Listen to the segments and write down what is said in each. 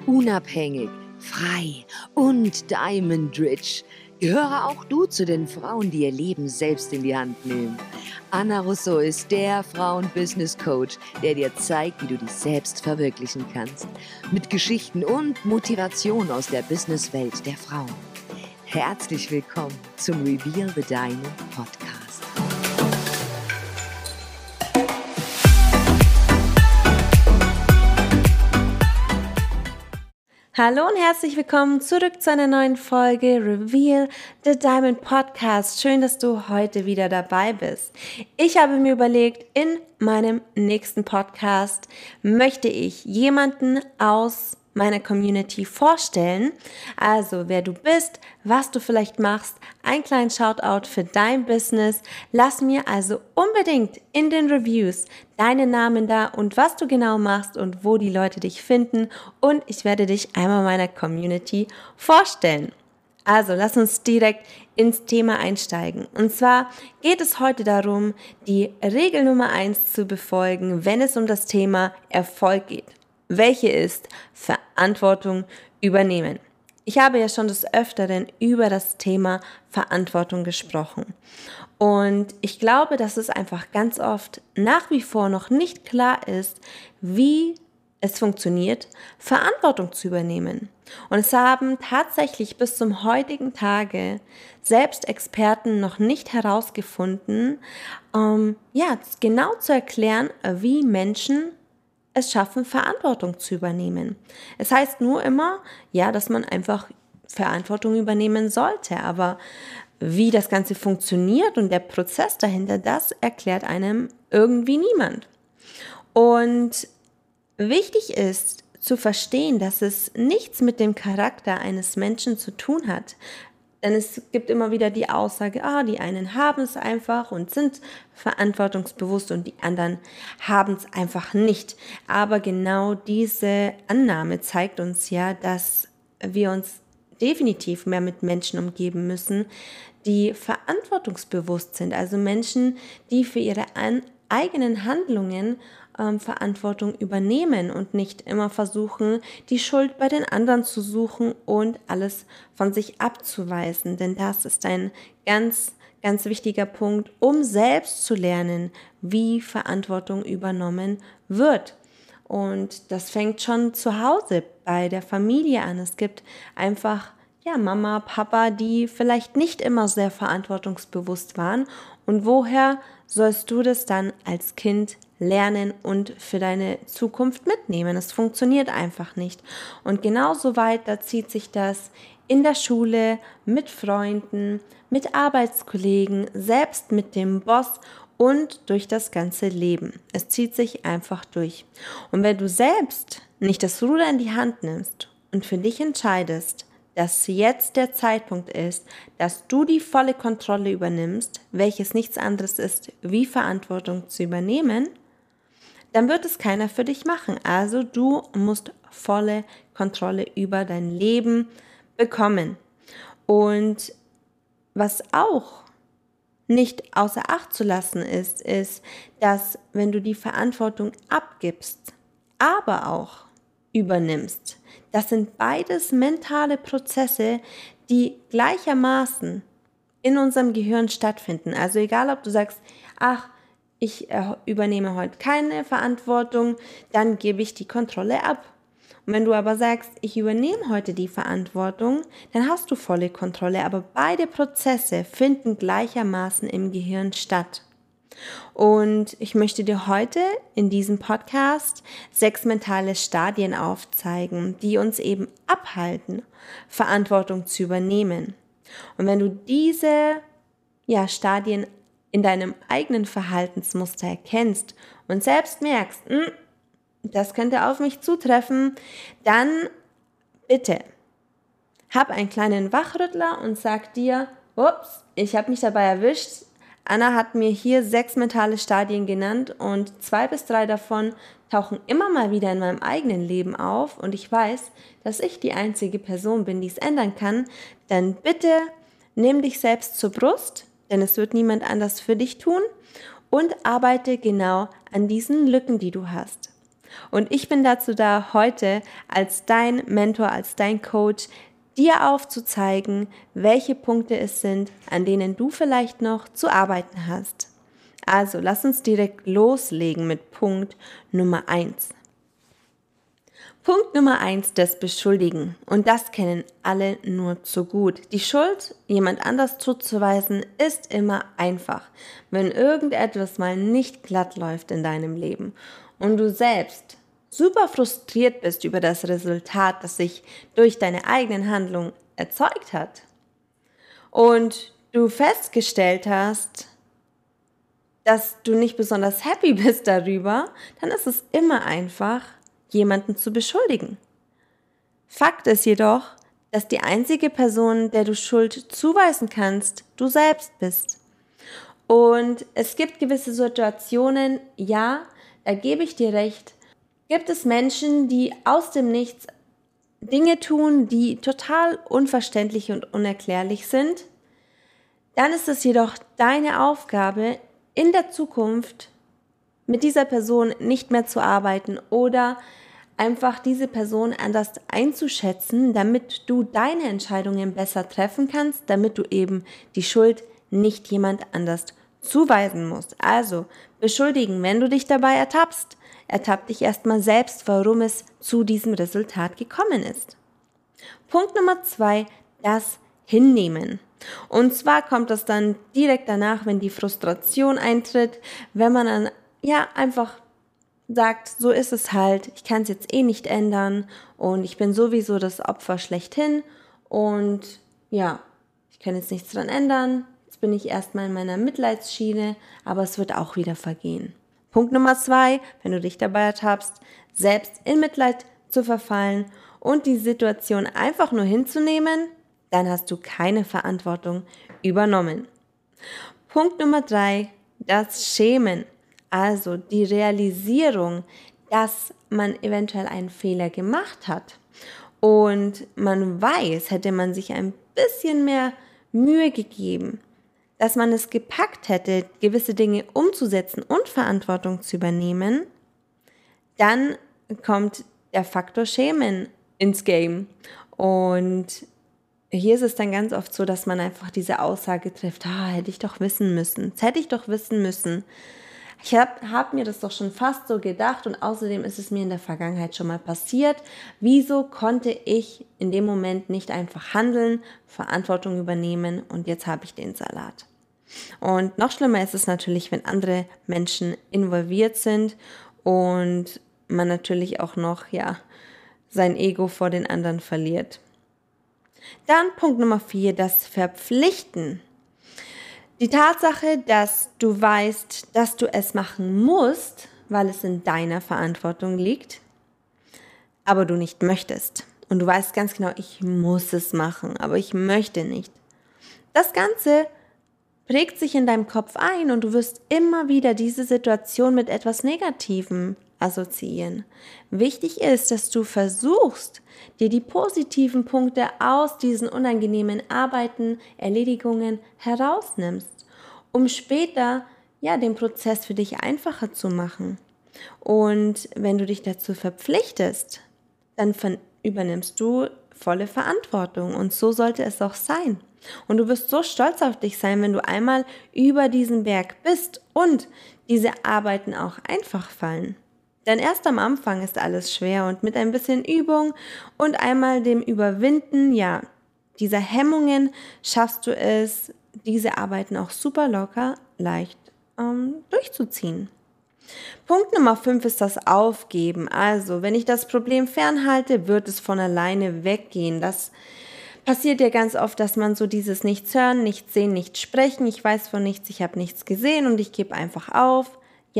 Unabhängig, frei und Diamond Rich. Gehöre auch du zu den Frauen, die ihr Leben selbst in die Hand nehmen. Anna Russo ist der Frauen-Business-Coach, der dir zeigt, wie du dich selbst verwirklichen kannst. Mit Geschichten und Motivation aus der Businesswelt der Frauen. Herzlich willkommen zum Reveal the Diamond Podcast. Hallo und herzlich willkommen zurück zu einer neuen Folge Reveal the Diamond Podcast. Schön, dass du heute wieder dabei bist. Ich habe mir überlegt, in meinem nächsten Podcast möchte ich jemanden aus meiner Community vorstellen. Also, wer du bist, was du vielleicht machst, einen kleinen Shoutout für dein Business. Lass mir also unbedingt in den Reviews deinen Namen da und was du genau machst und wo die Leute dich finden. Und ich werde dich einmal meiner Community vorstellen. Also, lass uns direkt ins Thema einsteigen. Und zwar geht es heute darum, die Regel Nummer 1 zu befolgen, wenn es um das Thema Erfolg geht. Welche ist Verantwortung übernehmen? Ich habe ja schon des Öfteren über das Thema Verantwortung gesprochen. Und ich glaube, dass es einfach ganz oft nach wie vor noch nicht klar ist, wie es funktioniert, Verantwortung zu übernehmen. Und es haben tatsächlich bis zum heutigen Tage selbst Experten noch nicht herausgefunden, genau zu erklären, wie Menschen es schaffen, Verantwortung zu übernehmen. Es heißt nur immer, dass man einfach Verantwortung übernehmen sollte, aber wie das Ganze funktioniert und der Prozess dahinter, das erklärt einem irgendwie niemand. Und wichtig ist zu verstehen, dass es nichts mit dem Charakter eines Menschen zu tun hat. Denn es gibt immer wieder die Aussage, die einen haben es einfach und sind verantwortungsbewusst und die anderen haben es einfach nicht. Aber genau diese Annahme zeigt uns ja, dass wir uns definitiv mehr mit Menschen umgeben müssen, die verantwortungsbewusst sind. Also Menschen, die für ihre eigenen Handlungen Verantwortung übernehmen und nicht immer versuchen, die Schuld bei den anderen zu suchen und alles von sich abzuweisen. Denn das ist ein ganz, ganz wichtiger Punkt, um selbst zu lernen, wie Verantwortung übernommen wird. Und das fängt schon zu Hause bei der Familie an. Es gibt einfach Mama, Papa, die vielleicht nicht immer sehr verantwortungsbewusst waren. Und woher sollst du das dann als Kind lernen und für deine Zukunft mitnehmen? Es funktioniert einfach nicht. Und genauso weiter zieht sich das in der Schule, mit Freunden, mit Arbeitskollegen, selbst mit dem Boss und durch das ganze Leben. Es zieht sich einfach durch. Und wenn du selbst nicht das Ruder in die Hand nimmst und für dich entscheidest, dass jetzt der Zeitpunkt ist, dass du die volle Kontrolle übernimmst, welches nichts anderes ist, wie Verantwortung zu übernehmen, dann wird es keiner für dich machen. Also du musst volle Kontrolle über dein Leben bekommen. Und was auch nicht außer Acht zu lassen ist, dass wenn du die Verantwortung abgibst, aber auch übernimmst, das sind beides mentale Prozesse, die gleichermaßen in unserem Gehirn stattfinden. Also egal, ob du sagst, ich übernehme heute keine Verantwortung, dann gebe ich die Kontrolle ab. Und wenn du aber sagst, ich übernehme heute die Verantwortung, dann hast du volle Kontrolle. Aber beide Prozesse finden gleichermaßen im Gehirn statt. Und ich möchte dir heute in diesem Podcast 6 mentale Stadien aufzeigen, die uns eben abhalten, Verantwortung zu übernehmen. Und wenn du diese Stadien in deinem eigenen Verhaltensmuster erkennst und selbst merkst, das könnte auf mich zutreffen, dann bitte hab einen kleinen Wachrüttler und sag dir, ups, ich habe mich dabei erwischt. Anna hat mir hier 6 mentale Stadien genannt und 2 bis 3 davon tauchen immer mal wieder in meinem eigenen Leben auf und ich weiß, dass ich die einzige Person bin, die es ändern kann. Dann bitte nimm dich selbst zur Brust, denn es wird niemand anders für dich tun und arbeite genau an diesen Lücken, die du hast. Und ich bin dazu da, heute als dein Mentor, als dein Coach, dir aufzuzeigen, welche Punkte es sind, an denen du vielleicht noch zu arbeiten hast. Also, lass uns direkt loslegen mit Punkt Nummer 1. Punkt Nummer 1, das Beschuldigen. Und das kennen alle nur zu gut. Die Schuld, jemand anders zuzuweisen, ist immer einfach, wenn irgendetwas mal nicht glatt läuft in deinem Leben und du selbst super frustriert bist über das Resultat, das sich durch deine eigenen Handlungen erzeugt hat und du festgestellt hast, dass du nicht besonders happy bist darüber, dann ist es immer einfach, jemanden zu beschuldigen. Fakt ist jedoch, dass die einzige Person, der du Schuld zuweisen kannst, du selbst bist. Und es gibt gewisse Situationen, ja, da gebe ich dir recht, gibt es Menschen, die aus dem Nichts Dinge tun, die total unverständlich und unerklärlich sind. Dann ist es jedoch deine Aufgabe, in der Zukunft mit dieser Person nicht mehr zu arbeiten oder einfach diese Person anders einzuschätzen, damit du deine Entscheidungen besser treffen kannst, damit du eben die Schuld nicht jemand anders zuweisen musst. Also beschuldigen, wenn du dich dabei ertappst, ertapp dich erstmal selbst, warum es zu diesem Resultat gekommen ist. Punkt Nummer 2, das Hinnehmen. Und zwar kommt das dann direkt danach, wenn die Frustration eintritt, wenn man dann einfach sagt, so ist es halt, ich kann es jetzt eh nicht ändern und ich bin sowieso das Opfer schlechthin und ich kann jetzt nichts dran ändern, jetzt bin ich erstmal in meiner Mitleidsschiene, aber es wird auch wieder vergehen. Punkt Nummer 2, wenn du dich dabei ertappst, selbst in Mitleid zu verfallen und die Situation einfach nur hinzunehmen, dann hast du keine Verantwortung übernommen. Punkt Nummer 3, das Schämen. Also die Realisierung, dass man eventuell einen Fehler gemacht hat und man weiß, hätte man sich ein bisschen mehr Mühe gegeben, dass man es gepackt hätte, gewisse Dinge umzusetzen und Verantwortung zu übernehmen, dann kommt der Faktor Schämen ins Game. Und hier ist es dann ganz oft so, dass man einfach diese Aussage trifft, hätte ich doch wissen müssen, das hätte ich doch wissen müssen. Ich hab mir das doch schon fast so gedacht und außerdem ist es mir in der Vergangenheit schon mal passiert. Wieso konnte ich in dem Moment nicht einfach handeln, Verantwortung übernehmen und jetzt habe ich den Salat? Und noch schlimmer ist es natürlich, wenn andere Menschen involviert sind und man natürlich auch noch sein Ego vor den anderen verliert. Dann Punkt Nummer 4, das Verpflichten. Die Tatsache, dass du weißt, dass du es machen musst, weil es in deiner Verantwortung liegt, aber du nicht möchtest. Und du weißt ganz genau, ich muss es machen, aber ich möchte nicht. Das Ganze prägt sich in deinem Kopf ein und du wirst immer wieder diese Situation mit etwas Negativem assoziieren. Wichtig ist, dass du versuchst, dir die positiven Punkte aus diesen unangenehmen Arbeiten, Erledigungen herausnimmst, um später den Prozess für dich einfacher zu machen. Und wenn du dich dazu verpflichtest, dann übernimmst du volle Verantwortung und so sollte es auch sein. Und du wirst so stolz auf dich sein, wenn du einmal über diesen Berg bist und diese Arbeiten auch einfach fallen. Denn erst am Anfang ist alles schwer und mit ein bisschen Übung und einmal dem Überwinden, dieser Hemmungen schaffst du es, diese Arbeiten auch super locker, leicht durchzuziehen. Punkt Nummer 5 ist das Aufgeben. Also, wenn ich das Problem fernhalte, wird es von alleine weggehen. Das passiert ja ganz oft, dass man so dieses Nichts hören, nichts sehen, nichts sprechen, ich weiß von nichts, ich habe nichts gesehen und ich gebe einfach auf.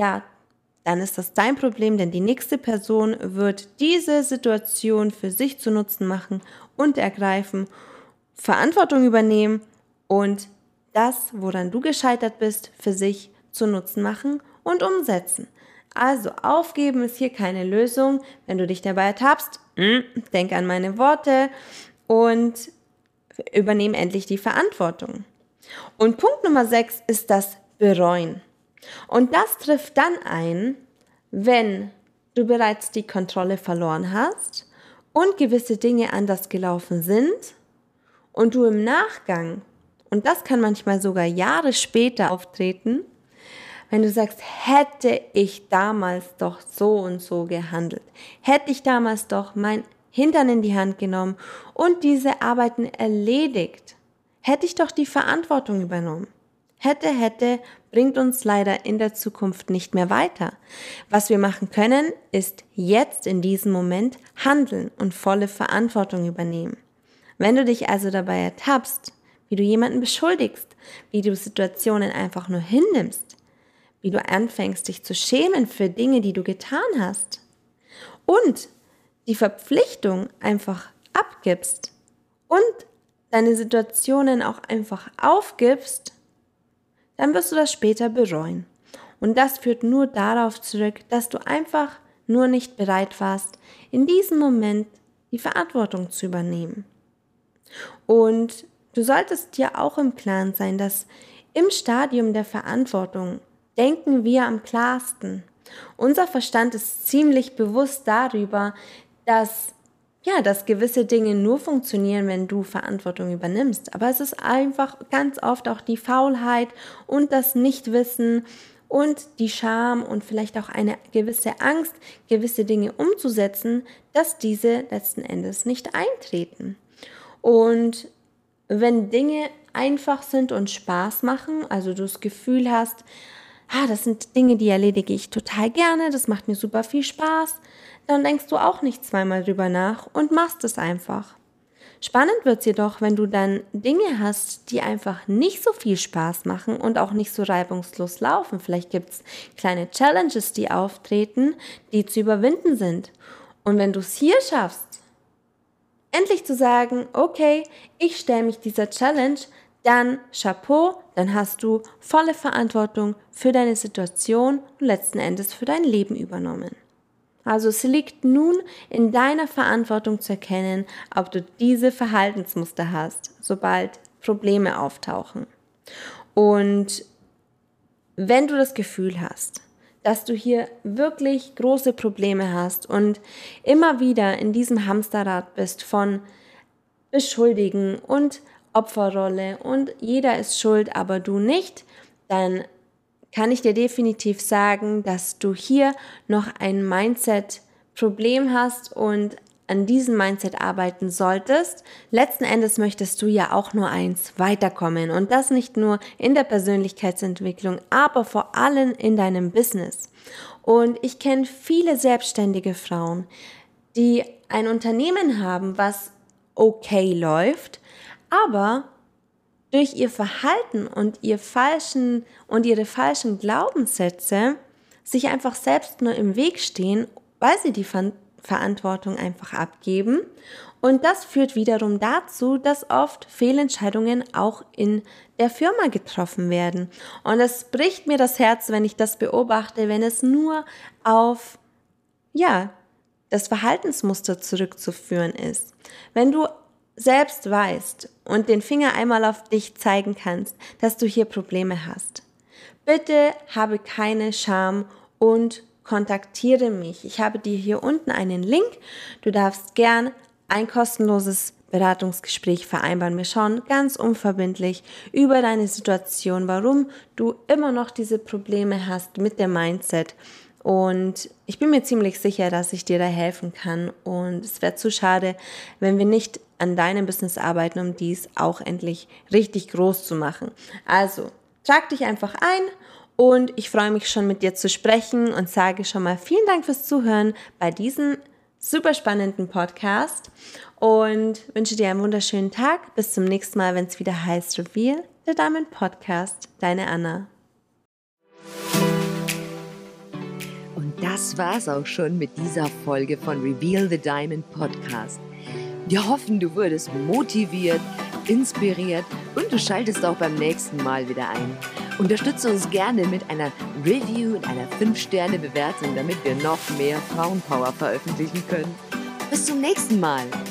Dann ist das dein Problem, denn die nächste Person wird diese Situation für sich zu Nutzen machen und ergreifen, Verantwortung übernehmen und das, woran du gescheitert bist, für sich zu Nutzen machen und umsetzen. Also aufgeben ist hier keine Lösung. Wenn du dich dabei ertappst, denk an meine Worte und übernehm endlich die Verantwortung. Und Punkt Nummer 6 ist das Bereuen. Und das trifft dann ein, wenn du bereits die Kontrolle verloren hast und gewisse Dinge anders gelaufen sind und du im Nachgang, und das kann manchmal sogar Jahre später auftreten, wenn du sagst, hätte ich damals doch so und so gehandelt, hätte ich damals doch mein Hintern in die Hand genommen und diese Arbeiten erledigt, hätte ich doch die Verantwortung übernommen. Hätte, bringt uns leider in der Zukunft nicht mehr weiter. Was wir machen können, ist jetzt in diesem Moment handeln und volle Verantwortung übernehmen. Wenn du dich also dabei ertappst, wie du jemanden beschuldigst, wie du Situationen einfach nur hinnimmst, wie du anfängst, dich zu schämen für Dinge, die du getan hast und die Verpflichtung einfach abgibst und deine Situationen auch einfach aufgibst, dann wirst du das später bereuen. Und das führt nur darauf zurück, dass du einfach nur nicht bereit warst, in diesem Moment die Verantwortung zu übernehmen. Und du solltest dir auch im Klaren sein, dass im Stadium der Verantwortung denken wir am klarsten. Unser Verstand ist ziemlich bewusst darüber, dass gewisse Dinge nur funktionieren, wenn du Verantwortung übernimmst. Aber es ist einfach ganz oft auch die Faulheit und das Nichtwissen und die Scham und vielleicht auch eine gewisse Angst, gewisse Dinge umzusetzen, dass diese letzten Endes nicht eintreten. Und wenn Dinge einfach sind und Spaß machen, also du das Gefühl hast, das sind Dinge, die erledige ich total gerne, das macht mir super viel Spaß, dann denkst du auch nicht zweimal drüber nach und machst es einfach. Spannend wird's jedoch, wenn du dann Dinge hast, die einfach nicht so viel Spaß machen und auch nicht so reibungslos laufen. Vielleicht gibt's kleine Challenges, die auftreten, die zu überwinden sind. Und wenn du es hier schaffst, endlich zu sagen, okay, ich stelle mich dieser Challenge, dann Chapeau, dann hast du volle Verantwortung für deine Situation und letzten Endes für dein Leben übernommen. Also es liegt nun in deiner Verantwortung zu erkennen, ob du diese Verhaltensmuster hast, sobald Probleme auftauchen. Und wenn du das Gefühl hast, dass du hier wirklich große Probleme hast und immer wieder in diesem Hamsterrad bist von Beschuldigen und Opferrolle und jeder ist schuld, aber du nicht, dann kann ich dir definitiv sagen, dass du hier noch ein Mindset-Problem hast und an diesem Mindset arbeiten solltest. Letzten Endes möchtest du ja auch nur eins, weiterkommen und das nicht nur in der Persönlichkeitsentwicklung, aber vor allem in deinem Business. Und ich kenne viele selbstständige Frauen, die ein Unternehmen haben, was okay läuft, aber durch ihr Verhalten und ihre falschen Glaubenssätze sich einfach selbst nur im Weg stehen, weil sie die Verantwortung einfach abgeben. Und das führt wiederum dazu, dass oft Fehlentscheidungen auch in der Firma getroffen werden. Und es bricht mir das Herz, wenn ich das beobachte, wenn es nur auf, das Verhaltensmuster zurückzuführen ist. Wenn du selbst weißt und den Finger einmal auf dich zeigen kannst, dass du hier Probleme hast, bitte habe keine Scham und kontaktiere mich. Ich habe dir hier unten einen Link. Du darfst gern ein kostenloses Beratungsgespräch vereinbaren. Wir schauen ganz unverbindlich über deine Situation, warum du immer noch diese Probleme hast mit dem Mindset. Und ich bin mir ziemlich sicher, dass ich dir da helfen kann. Und es wäre zu schade, wenn wir nicht an deinem Business arbeiten, um dies auch endlich richtig groß zu machen. Also, trag dich einfach ein und ich freue mich schon mit dir zu sprechen und sage schon mal vielen Dank fürs Zuhören bei diesem super spannenden Podcast und wünsche dir einen wunderschönen Tag. Bis zum nächsten Mal, wenn es wieder heißt Reveal the Diamond Podcast. Deine Anna. Und das war's auch schon mit dieser Folge von Reveal the Diamond Podcast. Wir hoffen, du wurdest motiviert, inspiriert und du schaltest auch beim nächsten Mal wieder ein. Unterstütze uns gerne mit einer Review und einer 5-Sterne-Bewertung, damit wir noch mehr Frauenpower veröffentlichen können. Bis zum nächsten Mal.